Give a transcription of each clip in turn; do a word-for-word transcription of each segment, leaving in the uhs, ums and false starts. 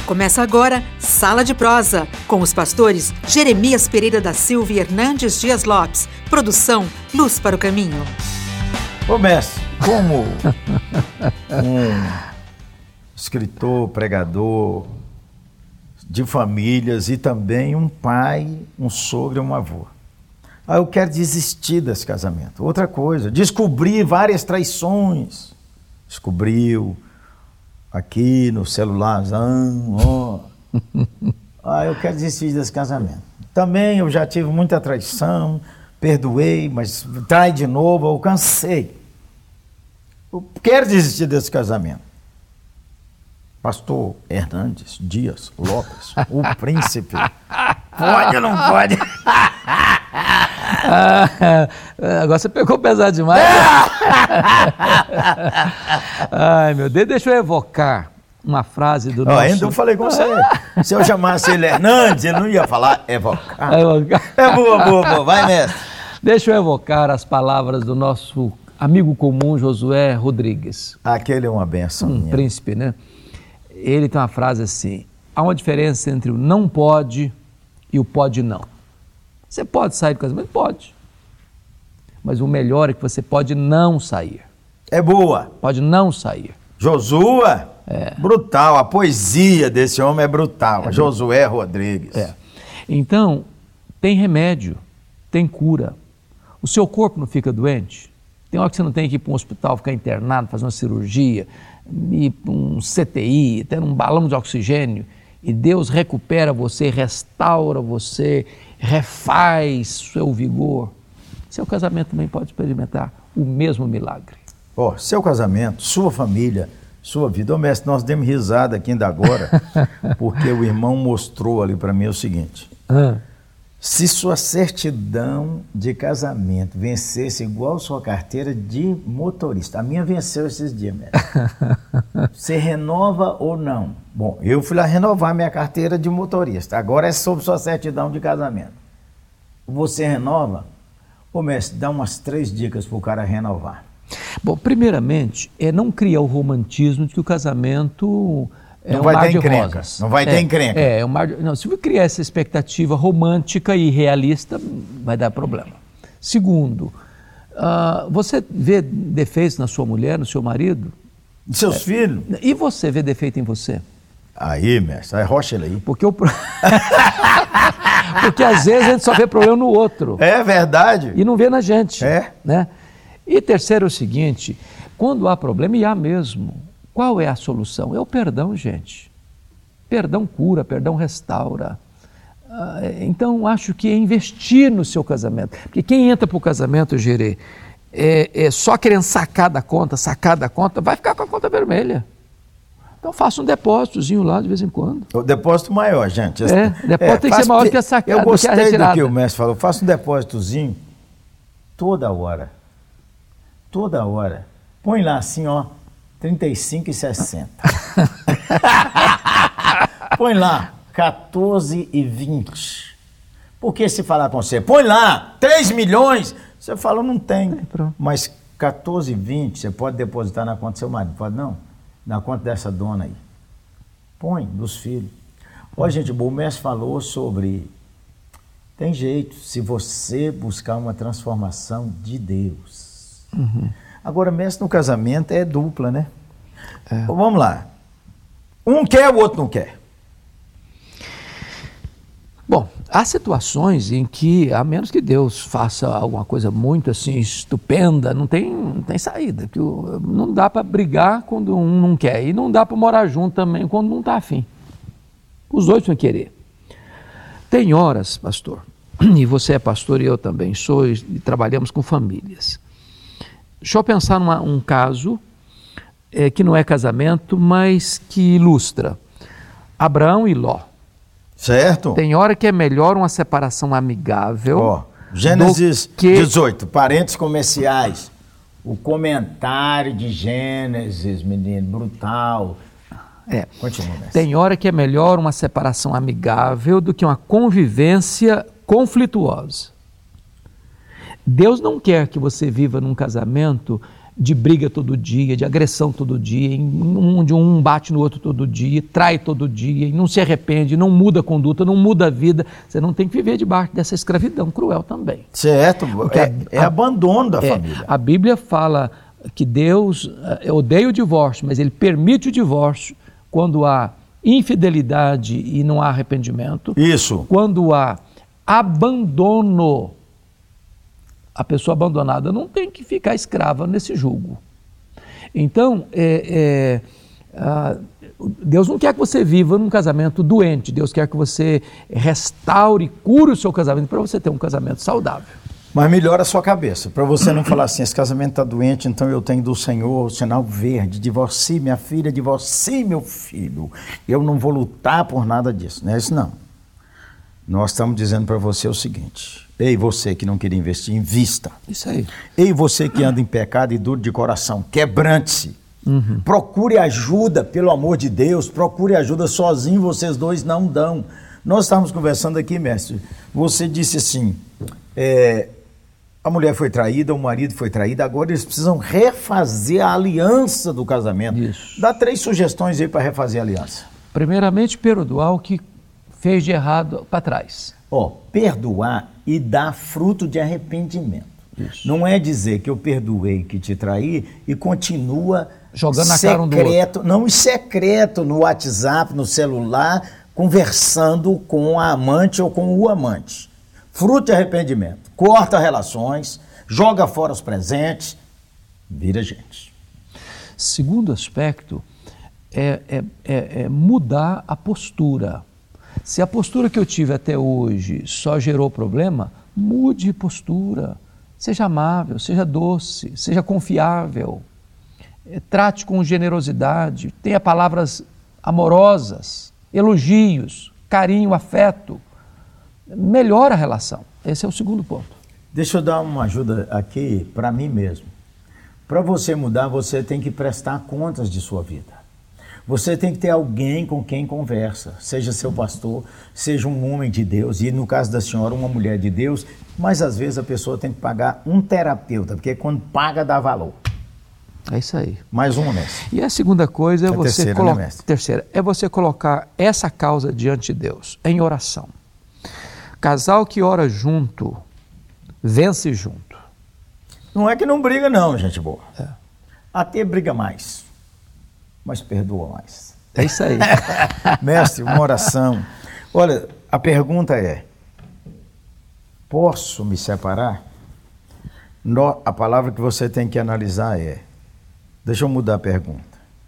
Começa agora Sala de Prosa, com os pastores Jeremias Pereira da Silva e Hernandes Dias Lopes. Produção Luz para o Caminho. Ô mestre, como um escritor, pregador de famílias e também um pai, um sogro e um avô, ah, eu quero desistir desse casamento. Outra coisa, descobri várias traições. Descobriu aqui no celular, ó. Ah, eu quero desistir desse casamento. Também eu já tive muita traição, perdoei, mas trai de novo, eu cansei. Eu quero desistir desse casamento. Pastor Hernandes Dias Lopes, o príncipe, pode ou não pode? Ah, agora você pegou pesado demais. Ai, meu Deus, deixa eu evocar uma frase do oh, nosso... Ainda eu falei com você. Se eu chamasse ele Hernandes, ele não ia falar evocar. evocar. É boa, boa, boa. Vai, mestre. Deixa eu evocar as palavras do nosso amigo comum, Josué Rodrigues. Aquele é uma benção. Um minha. príncipe, né? Ele tem uma frase assim: há uma diferença entre o não pode e o pode não. Você pode sair do casamento? Pode. Mas o melhor é que você pode não sair. É boa. Pode não sair. Josué, é. brutal. A poesia desse homem é brutal. É Josué Rodrigues. É. Então, tem remédio, tem cura. O seu corpo não fica doente. Tem hora que você não tem que ir para um hospital, ficar internado, fazer uma cirurgia, ir para um C T I, ter um balão de oxigênio, e Deus recupera você, restaura você, refaz seu vigor. Seu casamento também pode experimentar o mesmo milagre. Ó, oh, seu casamento, sua família, sua vida. Ô mestre, nós demos risada aqui ainda agora, porque o irmão mostrou ali para mim o seguinte. Ah. Se sua certidão de casamento vencesse igual sua carteira de motorista, a minha venceu esses dias, mestre. Você renova ou não? Bom, eu fui lá renovar minha carteira de motorista, agora é sobre sua certidão de casamento. Você renova? Ô mestre, dá umas três dicas para o cara renovar. Bom, primeiramente, é não criar o romantismo de que o casamento... É não um vai mar ter de encrenca, rosas. não vai ter é, encrenca. É, é um mar de, não, se você criar essa expectativa romântica e realista, vai dar problema. Segundo, uh, você vê defeitos na sua mulher, no seu marido? Seus é, filhos? E você vê defeito em você? Aí, mestre, aí rocha ele aí. Porque, o... Porque às vezes a gente só vê problema no outro. É verdade. E não vê na gente. É. Né? E terceiro é o seguinte, quando há problema, e há mesmo, qual é a solução? É o perdão, gente. Perdão cura, perdão restaura. Ah, então, acho que é investir no seu casamento. Porque quem entra para o casamento, Gerê, é, é só querendo sacar da conta, sacar da conta, vai ficar com a conta vermelha. Então, faça um depósitozinho lá de vez em quando. O depósito maior, gente. É, o depósito é, tem que ser maior que a sacada. Eu gostei do que o mestre falou. Faça um depósitozinho toda hora. Toda hora. Põe lá assim, ó. trinta e cinco e sessenta. Põe lá, quatorze e vinte. Porque se falar com você, põe lá, três milhões, você fala, não tem. É, mas quatorze e vinte, você pode depositar na conta do seu marido, pode não? Na conta dessa dona aí. Põe, dos filhos. Olha, gente, o mestre falou sobre... Tem jeito, se você buscar uma transformação de Deus. Uhum. Agora, mestre, no casamento é dupla, né? É. Vamos lá. Um quer, o outro não quer. Bom, há situações em que, a menos que Deus faça alguma coisa muito assim estupenda, não tem, não tem saída. Que não dá para brigar quando um não quer e não dá para morar junto também quando não está afim. Os dois vão querer. Tem horas, pastor, e você é pastor e eu também sou, e trabalhamos com famílias. Deixa eu pensar num um caso é, que não é casamento, mas que ilustra. Abraão e Ló. Certo. Tem hora que é melhor uma separação amigável. Ó, Gênesis que... dezoito, parênteses comerciais. O comentário de Gênesis, menino, brutal. É. Continua, mestre. Tem hora que é melhor uma separação amigável do que uma convivência conflituosa. Deus não quer que você viva num casamento de briga todo dia, de agressão todo dia, onde um bate no outro todo dia, trai todo dia, e não se arrepende, não muda a conduta, não muda a vida. Você não tem que viver debaixo dessa escravidão cruel também. Certo, é, a, é abandono da é, família. A Bíblia fala que Deus odeia o divórcio, mas Ele permite o divórcio quando há infidelidade e não há arrependimento. Isso. Quando há abandono. A pessoa abandonada não tem que ficar escrava nesse jugo. Então, é, é, a, Deus não quer que você viva num casamento doente. Deus quer que você restaure, cure o seu casamento para você ter um casamento saudável. Mas melhora a sua cabeça, para você não falar assim, esse casamento está doente, então eu tenho do Senhor o sinal verde, divorcie minha filha, divorcie meu filho. Eu não vou lutar por nada disso, não é isso não. Nós estamos dizendo para você o seguinte: ei, você que não queria investir, invista. Isso aí. Ei, você que anda em pecado e duro de coração, quebrante-se. Uhum. Procure ajuda, pelo amor de Deus, procure ajuda sozinho, vocês dois não dão. Nós estávamos conversando aqui, mestre, você disse assim, é, a mulher foi traída, o marido foi traído, agora eles precisam refazer a aliança do casamento. Isso. Dá três sugestões aí para refazer a aliança. Primeiramente, perdoar o que fez de errado para trás. Ó, perdoar e dar fruto de arrependimento. Isso. Não é dizer que eu perdoei que te traí e continua jogando na secreto, cara um do outro. Não, em secreto no WhatsApp, no celular, conversando com a amante ou com o amante. Fruto de arrependimento. Corta relações, joga fora os presentes, vira gente. Segundo aspecto é, é, é, é mudar a postura. Se a postura que eu tive até hoje só gerou problema, mude postura. Seja amável, seja doce, seja confiável. Trate com generosidade, tenha palavras amorosas, elogios, carinho, afeto. Melhora a relação. Esse é o segundo ponto. Deixa eu dar uma ajuda aqui para mim mesmo. Para você mudar, você tem que prestar contas de sua vida. Você tem que ter alguém com quem conversa, seja seu pastor, seja um homem de Deus, e no caso da senhora, uma mulher de Deus, mas às vezes a pessoa tem que pagar um terapeuta, porque quando paga dá valor. É isso aí. Mais uma, mestre. E a segunda coisa é, é você terceira, colo... né, mestre? terceira, é você colocar essa causa diante de Deus, em oração. Casal que ora junto, vence junto. Não é que não briga não, gente boa. É. Até briga mais, mas perdoa mais. É isso aí. Mestre, uma oração. Olha, a pergunta é, posso me separar? No, a palavra que você tem que analisar é, deixa eu mudar a pergunta.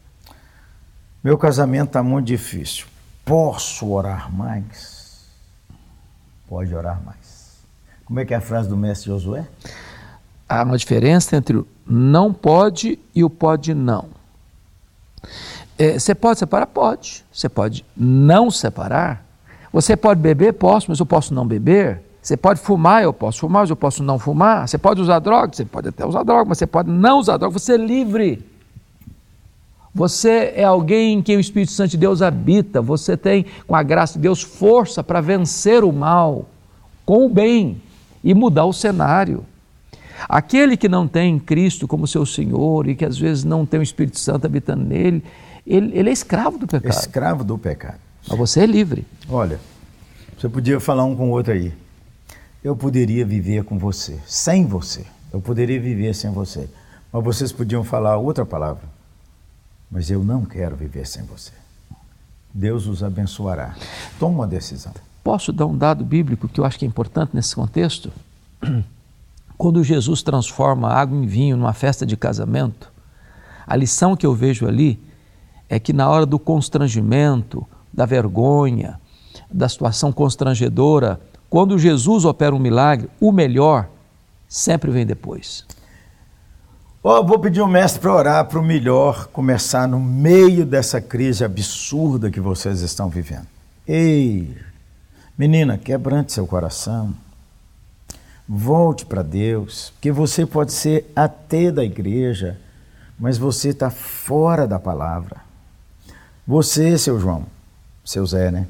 Meu casamento está muito difícil. Posso orar mais? Pode orar mais. Como é que é a frase do mestre Josué? Há uma diferença entre o não pode e o pode não. É, você pode separar? Pode. Você pode não separar? Você pode beber? Posso, mas eu posso não beber? Você pode fumar? Eu posso fumar, mas eu posso não fumar? Você pode usar droga? Você pode até usar droga, mas você pode não usar droga. Você é livre. Você é alguém em quem o Espírito Santo de Deus habita. Você tem, com a graça de Deus, força para vencer o mal com o bem e mudar o cenário. Aquele que não tem Cristo como seu Senhor e que às vezes não tem o Espírito Santo habitando nele, ele, ele é escravo do pecado. Escravo do pecado. Mas você é livre. Olha, você podia falar um com o outro aí. Eu poderia viver com você, sem você. Eu poderia viver sem você. Mas vocês podiam falar outra palavra. Mas eu não quero viver sem você. Deus os abençoará. Toma uma decisão. Posso dar um dado bíblico que eu acho que é importante nesse contexto? Quando Jesus transforma água em vinho numa festa de casamento, a lição que eu vejo ali é que na hora do constrangimento, da vergonha, da situação constrangedora, quando Jesus opera um milagre, o melhor sempre vem depois. Oh, vou pedir ao mestre para orar para o melhor começar no meio dessa crise absurda que vocês estão vivendo. Ei, menina, quebrante seu coração. Volte para Deus, porque você pode ser ateu da igreja, mas você está fora da palavra. Você, seu João, seu Zé, né?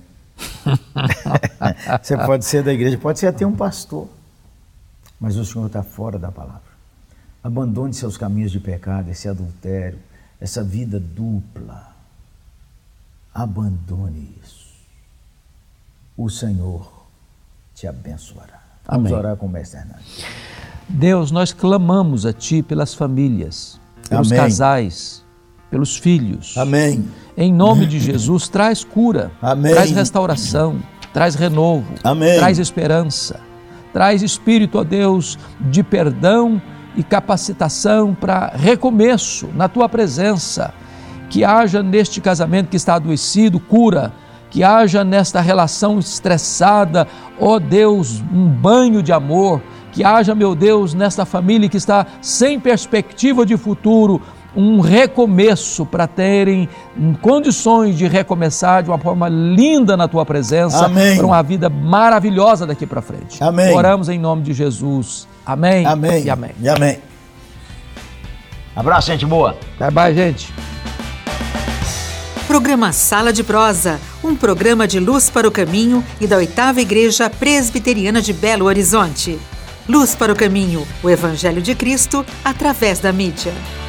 Você pode ser da igreja, pode ser até um pastor, mas o senhor está fora da palavra. Abandone seus caminhos de pecado, esse adultério, essa vida dupla. Abandone isso. O Senhor te abençoará. Vamos Amém. orar com o mestre Hernandes. Deus, nós clamamos a Ti pelas famílias, pelos Amém. casais, pelos filhos. Amém. Em nome de Jesus, traz cura, Amém. traz restauração, traz renovo, Amém. traz esperança, traz espírito, ó Deus, de perdão e capacitação para recomeço na Tua presença. Que haja neste casamento que está adoecido, cura. Que haja nesta relação estressada, ó Deus, um banho de amor. Que haja, meu Deus, nesta família que está sem perspectiva de futuro, um recomeço para terem condições de recomeçar de uma forma linda na Tua presença. Amém. Para uma vida maravilhosa daqui para frente. Amém. Oramos em nome de Jesus. Amém. Amém. E amém. E amém. Abraço, gente boa. Bye, bye, gente. Programa Sala de Prosa, um programa de Luz para o Caminho e da Oitava Igreja Presbiteriana de Belo Horizonte. Luz para o Caminho, o Evangelho de Cristo através da mídia.